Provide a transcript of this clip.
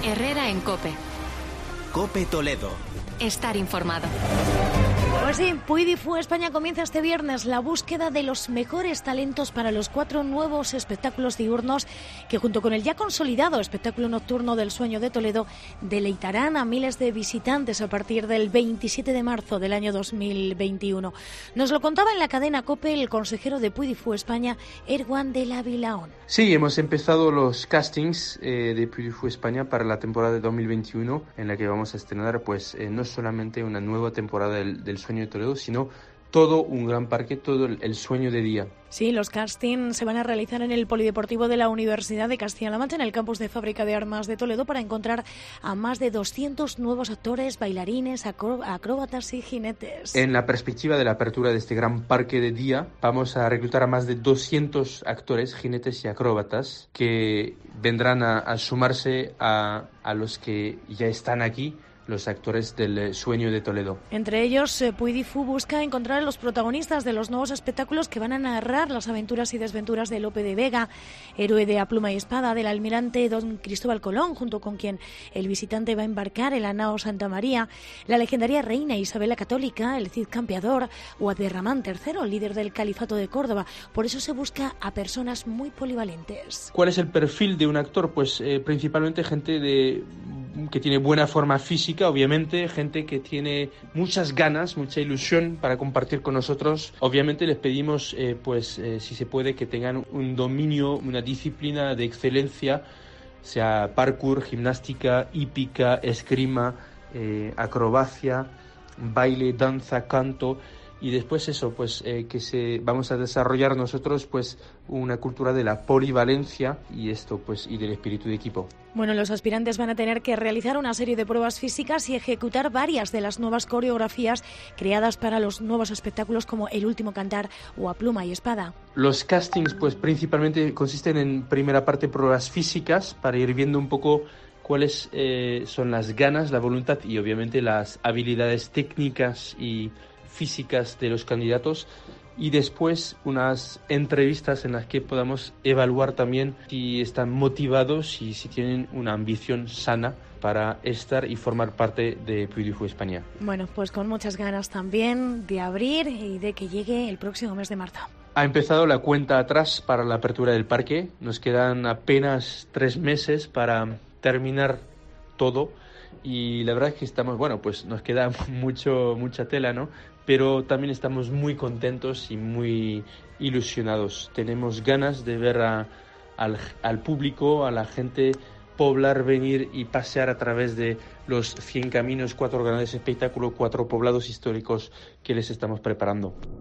Herrera en COPE. COPE Toledo. Estar informado. Pues sí, Puy du Fou España comienza este viernes la búsqueda de los mejores talentos para los 4 nuevos espectáculos diurnos que, junto con el ya consolidado espectáculo nocturno del Sueño de Toledo, deleitarán a miles de visitantes a partir del 27 de marzo del año 2021. Nos lo contaba en la cadena COPE el consejero de Puy du Fou España, Erwan de la Vilaón. Sí, hemos empezado los castings de Puy du Fou España para la temporada de 2021, en la que vamos a estrenar no solamente una nueva temporada del Sueño de Toledo, sino todo un gran parque, todo el sueño de día. Sí, los castings se van a realizar en el Polideportivo de la Universidad de Castilla-La Mancha, en el campus de Fábrica de Armas de Toledo, para encontrar a más de 200 nuevos actores, bailarines, acróbatas y jinetes. En la perspectiva de la apertura de este gran parque de día, vamos a reclutar a más de 200 actores, jinetes y acróbatas que vendrán a sumarse a los que ya están aquí, los actores del Sueño de Toledo. Entre ellos, Puy du Fou busca encontrar a los protagonistas de los nuevos espectáculos que van a narrar las aventuras y desventuras de Lope de Vega, héroe de A Pluma y Espada, del almirante Don Cristóbal Colón, junto con quien el visitante va a embarcar en la nao Santa María, la legendaria reina Isabel la Católica, el Cid Campeador o Abderramán III, líder del Califato de Córdoba. Por eso se busca a personas muy polivalentes. ¿Cuál es el perfil de un actor? Pues principalmente gente que tiene buena forma física, obviamente, gente que tiene muchas ganas, mucha ilusión para compartir con nosotros. Obviamente les pedimos, si se puede, que tengan un dominio, una disciplina de excelencia, sea parkour, gimnástica, hípica, esgrima, acrobacia, baile, danza, canto. Y después eso, vamos a desarrollar nosotros una cultura de la polivalencia y del espíritu de equipo. Bueno, los aspirantes van a tener que realizar una serie de pruebas físicas y ejecutar varias de las nuevas coreografías creadas para los nuevos espectáculos como El Último Cantar o A Pluma y Espada. Los castings principalmente consisten en, primera parte, pruebas físicas para ir viendo un poco cuáles son las ganas, la voluntad y obviamente las habilidades técnicas y físicas de los candidatos, y después unas entrevistas en las que podamos evaluar también si están motivados y si tienen una ambición sana para estar y formar parte de Puy du Fou España. Bueno, pues con muchas ganas también de abrir y de que llegue el próximo mes de marzo. Ha empezado la cuenta atrás para la apertura del parque. Nos quedan apenas 3 meses para terminar todo. Y la verdad es que nos queda mucha tela, ¿no? Pero también estamos muy contentos y muy ilusionados. Tenemos ganas de ver al público, a la gente poblar, venir y pasear a través de los 100 caminos, 4 grandes espectáculos, 4 poblados históricos que les estamos preparando.